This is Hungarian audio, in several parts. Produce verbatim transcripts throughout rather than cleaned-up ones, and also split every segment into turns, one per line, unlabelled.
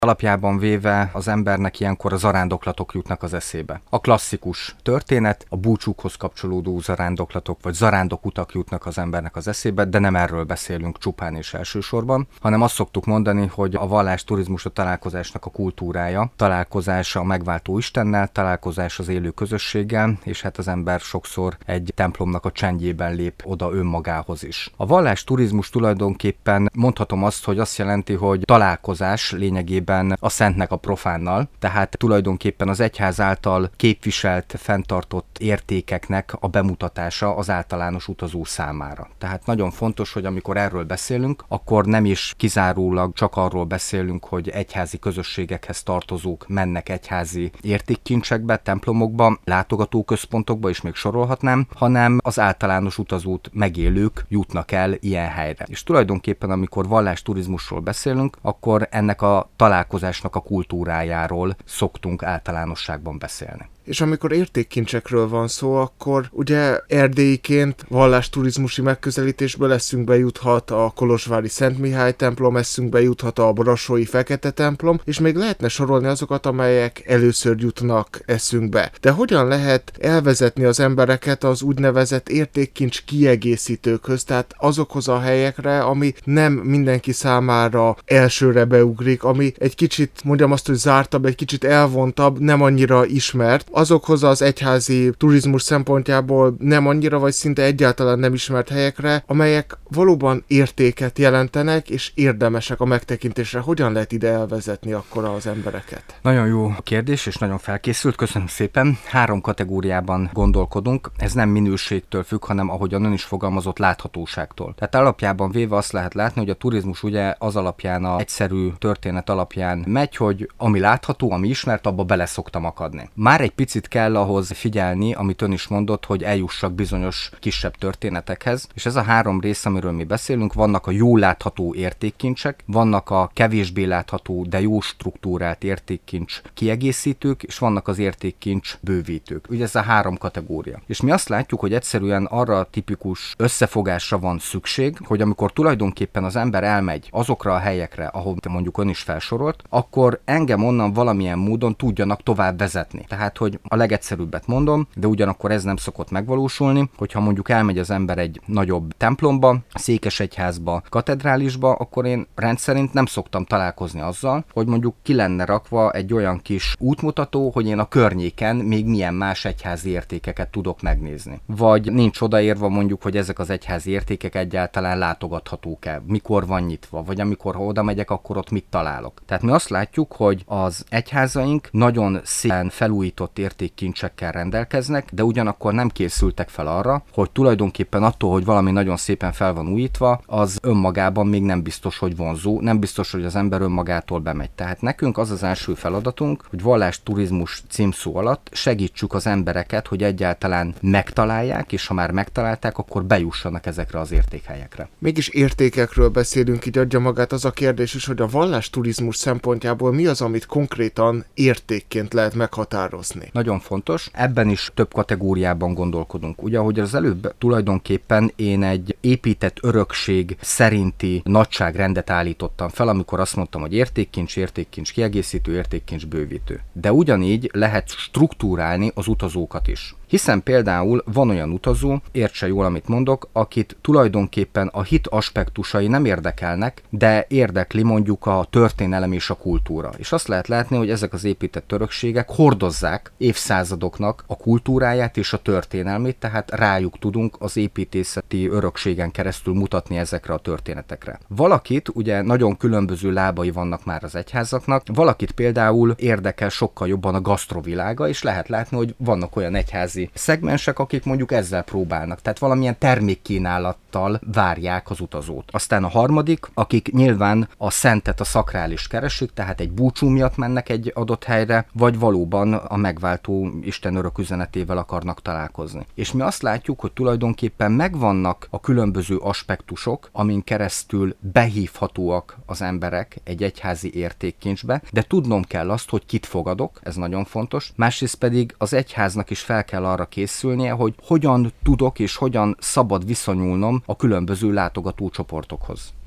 Alapjában véve az embernek ilyenkor a zarándoklatok jutnak az eszébe. A klasszikus történet, a búcsúkhoz kapcsolódó zarándoklatok vagy zarándokutak jutnak az embernek az eszébe, de nem erről beszélünk csupán és elsősorban, hanem azt szoktuk mondani, hogy a vallás turizmus a találkozásnak a kultúrája, találkozás a megváltó Istennel, találkozás az élő közösséggel, és hát az ember sokszor egy templomnak a csendjében lép oda önmagához is. A vallás turizmus tulajdonképpen mondhatom azt, hogy azt jelenti, hogy találkozás lényegében a szentnek a profánnal, tehát tulajdonképpen az egyház által képviselt, fenntartott értékeknek a bemutatása az általános utazó számára. Tehát nagyon fontos, hogy amikor erről beszélünk, akkor nem is kizárólag csak arról beszélünk, hogy egyházi közösségekhez tartozók mennek egyházi értékkincsekbe, templomokba, látogatóközpontokba, és még sorolhatnám, hanem az általános utazót megélők jutnak el ilyen helyre. És tulajdonképpen amikor vallásturizmusról beszélünk, akkor ennek a találkozásnak a kultúrájáról szoktunk általánosságban beszélni.
És amikor értékkincsekről van szó, akkor ugye erdélyiként vallásturizmusi megközelítésből eszünkbe juthat a kolozsvári Szent Mihály templom, eszünkbe juthat a brassói Fekete templom, és még lehetne sorolni azokat, amelyek először jutnak eszünkbe. De hogyan lehet elvezetni az embereket az úgynevezett értékkincs kiegészítőkhöz, tehát azokhoz a helyekre, ami nem mindenki számára elsőre beugrik, ami egy kicsit, mondjam azt, hogy zártabb, egy kicsit elvontabb, nem annyira ismert, azokhoz az egyházi turizmus szempontjából nem annyira, vagy szinte egyáltalán nem ismert helyekre, amelyek valóban értéket jelentenek, és érdemesek a megtekintésre. Hogyan lehet ide elvezetni akkor az embereket?
Nagyon jó kérdés, és nagyon felkészült, köszönöm szépen. Három kategóriában gondolkodunk, ez nem minőségtől függ, hanem ahogyan ön is fogalmazott, láthatóságtól. Tehát alapjában véve azt lehet látni, hogy a turizmus ugye az alapján, az egyszerű történet alapján megy, hogy ami látható, ami ismert, abba bele szoktam akadni. Már egy picit kell ahhoz figyelni, amit ön is mondott, hogy eljussak bizonyos kisebb történetekhez, és ez a három rész, amiről mi beszélünk, vannak a jól látható értékkincsek, vannak a kevésbé látható, de jó struktúrált értékkincs kiegészítők, és vannak az értékkincs bővítők. Ugye ez a három kategória. És mi azt látjuk, hogy egyszerűen arra a tipikus összefogásra van szükség, hogy amikor tulajdonképpen az ember elmegy azokra a helyekre, ahol mondjuk ön is felsorolt, akkor engem onnan valamilyen módon tudjanak tovább vezetni. Tehát, hogy a legegyszerűbbet mondom, de ugyanakkor ez nem szokott megvalósulni, hogyha mondjuk elmegy az ember egy nagyobb templomba, székesegyházba, katedrálisba, akkor én rendszerint nem szoktam találkozni azzal, hogy mondjuk ki lenne rakva egy olyan kis útmutató, hogy én a környéken még milyen más egyházi értékeket tudok megnézni. Vagy nincs odaírva mondjuk, hogy ezek az egyházi értékek egyáltalán látogathatók-e, mikor van nyitva, vagy amikor ha oda megyek, akkor ott mit találok. Tehát mi azt látjuk, hogy az egyházaink nagyon szépen felújított értékkincsekkel rendelkeznek, de ugyanakkor nem készültek fel arra, hogy tulajdonképpen attól, hogy valami nagyon szépen fel van újítva, az önmagában még nem biztos, hogy vonzó, nem biztos, hogy az ember önmagától bemegy. Tehát nekünk az az első feladatunk, hogy vallásturizmus címszó alatt segítsük az embereket, hogy egyáltalán megtalálják, és ha már megtalálták, akkor bejussanak ezekre az értékhelyekre.
Mégis értékekről beszélünk, így adja magát az a kérdés is, hogy a vallásturizmus szempontjából mi az, amit konkrétan értékként lehet meghatározni?
Nagyon fontos, ebben is több kategóriában gondolkodunk. Ugye, ahogy az előbb tulajdonképpen én egy épített örökség szerinti nagyságrendet állítottam fel, amikor azt mondtam, hogy értékkincs, értékkincs kiegészítő, értékkincs bővítő. De ugyanígy lehet struktúrálni az utazókat is. Hiszen például van olyan utazó, értse jól, amit mondok, akit tulajdonképpen a hit aspektusai nem érdekelnek, de érdekli mondjuk a történelem és a kultúra. És azt lehet látni, hogy ezek az épített örökségek hordozzák évszázadoknak a kultúráját és a történelmét, tehát rájuk tudunk az építészeti örökségen keresztül mutatni ezekre a történetekre. Valakit, ugye nagyon különböző lábai vannak már az egyházaknak, valakit például érdekel sokkal jobban a gasztrovilága, és lehet látni, hogy vannak olyan egyházi szegmensek, akik mondjuk ezzel próbálnak, tehát valamilyen termékkínálattal várják az utazót. Aztán a harmadik, akik nyilván a szentet, a szakrálist keresik, tehát egy búcsú miatt mennek egy adott helyre, vagy valóban a megváltó Isten örök üzenetével akarnak találkozni. És mi azt látjuk, hogy tulajdonképpen megvannak a különböző aspektusok, amin keresztül behívhatóak az emberek egy egyházi értékkincsbe, de tudnom kell azt, hogy kit fogadok, ez nagyon fontos, másrészt pedig az egyháznak is fel kell arra készülnie, hogy hogyan tudok és hogyan szabad viszonyulnom a különböző látogatócsoportokhoz.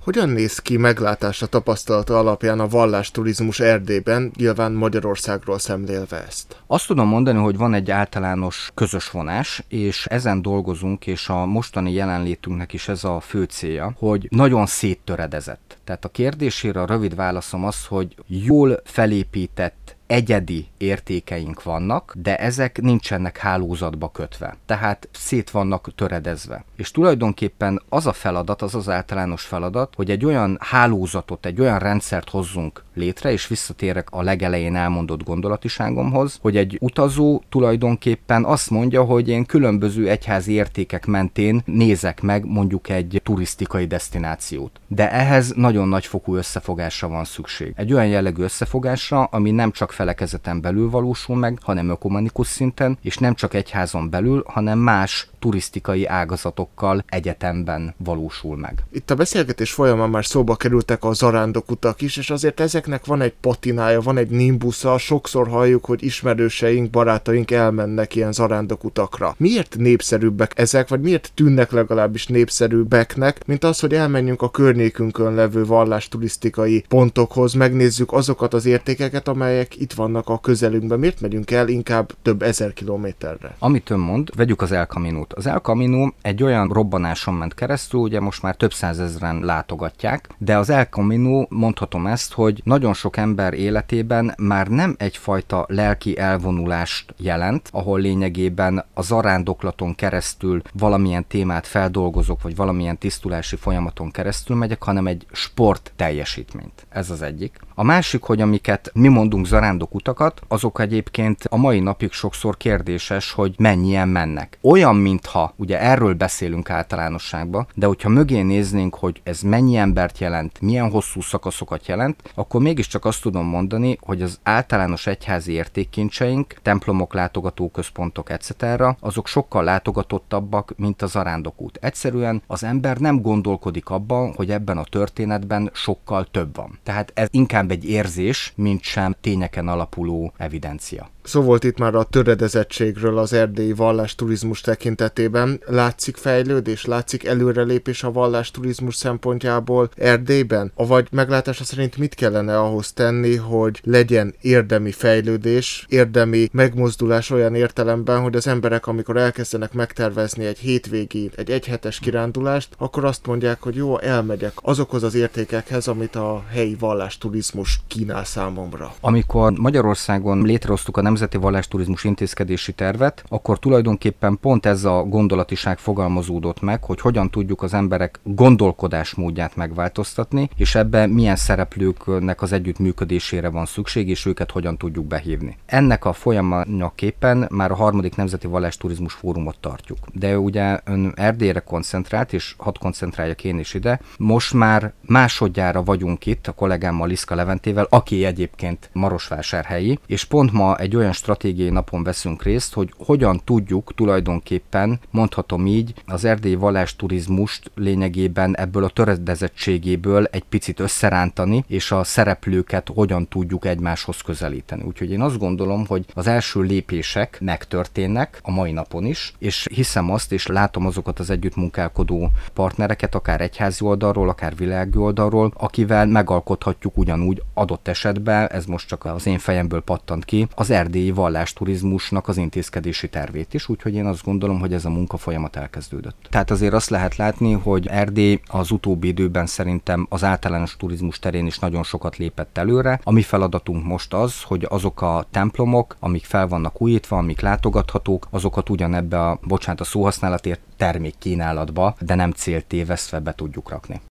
Hogyan néz ki meglátása tapasztalata alapján a vallásturizmus Erdélyben, nyilván Magyarországról szemlélve ezt?
Azt tudom mondani, hogy van egy általános közös vonás, és ezen dolgozunk, és a mostani jelenlétünknek is ez a fő célja, hogy nagyon széttöredezett. Tehát a kérdésére a rövid válaszom az, hogy jól felépített egyedi értékeink vannak, de ezek nincsenek hálózatba kötve. Tehát szét vannak töredezve. És tulajdonképpen az a feladat, az az általános feladat, hogy egy olyan hálózatot, egy olyan rendszert hozzunk létre, és visszatérek a legelején elmondott gondolatiságomhoz, hogy egy utazó tulajdonképpen azt mondja, hogy én különböző egyházi értékek mentén nézek meg mondjuk egy turisztikai desztinációt. De ehhez nagyon nagyfokú összefogásra van szükség. Egy olyan jellegű összefogásra, ami nem csak felekezeten belül valósul meg, hanem ökumenikus szinten, és nem csak egyházon belül, hanem más turisztikai ágazatokkal egyetemben valósul meg.
Itt a beszélgetés folyamán már szóba kerültek a zarándokutak is, és azért ezeknek van egy patinája, van egy nimbusza, sokszor halljuk, hogy ismerőseink, barátaink elmennek ilyen zarándokutakra. Miért népszerűbbek ezek, vagy miért tűnnek legalábbis népszerűbbeknek, mint az, hogy elmenjünk a környékünkön levő vallásturisztikai pontokhoz, megnézzük azokat az értékeket, amelyek itt vannak a közelünkben. Miért megyünk el inkább több ezer kilométerre?
Amit ön mond, vegyük az El Caminót. Az El Camino egy olyan robbanáson ment keresztül, ugye most már több százezren látogatják, de az El Camino, mondhatom ezt, hogy nagyon sok ember életében már nem egyfajta lelki elvonulást jelent, ahol lényegében a zarándoklaton keresztül valamilyen témát feldolgozok, vagy valamilyen tisztulási folyamaton keresztül megyek, hanem egy sport teljesítményt. Ez az egyik. A másik, hogy amiket mi mondunk zarándokutakat, azok egyébként a mai napig sokszor kérdéses, hogy mennyien mennek. Olyan, mintha, ugye erről beszélünk általánosságban, de hogyha mögé néznénk, hogy ez mennyi embert jelent, milyen hosszú szakaszokat jelent, akkor mégiscsak azt tudom mondani, hogy az általános egyházi értékkincseink, templomok, látogatóközpontok, et cetera, azok sokkal látogatottabbak, mint a zarándokút. Egyszerűen az ember nem gondolkodik abban, hogy ebben a történetben sokkal több van. Tehát ez inkább egy érzés, mint sem tényeken alapuló evidencia.
Szó volt itt már a töredezettségről az erdélyi vallásturizmus tekintetében. Látszik fejlődés, látszik előrelépés a vallásturizmus szempontjából Erdélyben? Avagy meglátása szerint mit kellene ahhoz tenni, hogy legyen érdemi fejlődés, érdemi megmozdulás olyan értelemben, hogy az emberek, amikor elkezdenek megtervezni egy hétvégi, egy egyhetes kirándulást, akkor azt mondják, hogy jó, elmegyek azokhoz az értékekhez, amit a helyi vallásturizmus kínál számomra.
Amikor Magyarországon létrehoztuk a Nemzeti Vallásturizmus Intézkedési Tervet, akkor tulajdonképpen pont ez a gondolatiság fogalmazódott meg, hogy hogyan tudjuk az emberek gondolkodásmódját megváltoztatni, és ebben milyen szereplőknek az együttműködésére van szükség, és őket hogyan tudjuk behívni. Ennek a folyamatnyaképpen már a harmadik Nemzeti Vallásturizmus Fórumot tartjuk. De ugye ön Erdélyre koncentrált, és hadd koncentráljak én is ide. Most már másodjára vagyunk itt a kollégámmal, Liszka Leventével, aki egyébként marosvásárhelyi, és pont ma egy olyan stratégiai napon veszünk részt, hogy hogyan tudjuk tulajdonképpen, mondhatom így, az erdélyi vallásturizmust lényegében ebből a töredezettségéből egy picit összerántani, és a szereplőket hogyan tudjuk egymáshoz közelíteni. Úgyhogy én azt gondolom, hogy az első lépések megtörténnek a mai napon is, és hiszem azt, és látom azokat az együttmunkálkodó partnereket, akár egyházi oldalról, akár világi oldalról, akivel megalkothatjuk ugyanúgy adott esetben, ez most csak az én fejemből pattant ki, az erdélyi vallásturizmusnak az intézkedési tervét is, úgyhogy én azt gondolom, hogy ez a munka folyamat elkezdődött. Tehát azért azt lehet látni, hogy Erdély az utóbbi időben szerintem az általános turizmus terén is nagyon sokat lépett előre. A mi feladatunk most az, hogy azok a templomok, amik fel vannak újítva, amik látogathatók, azokat ugyanebbe a, bocsánat a szóhasználatért, termékkínálatba, de nem céltévesztve be tudjuk rakni.